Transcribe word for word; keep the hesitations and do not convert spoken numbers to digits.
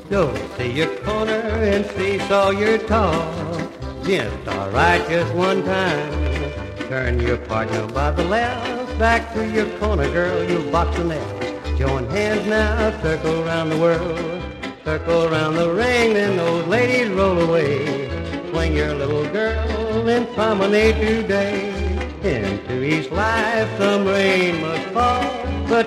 Go see your corner and seesaw your tall. Just all right, just one time. Turn your partner by the left. Back to your corner, girl, you box the next. Join hands now, circle around the world. Circle around the ring, then those ladies roll away. Swing your little girl and promenade today. Into each life some rain must fall.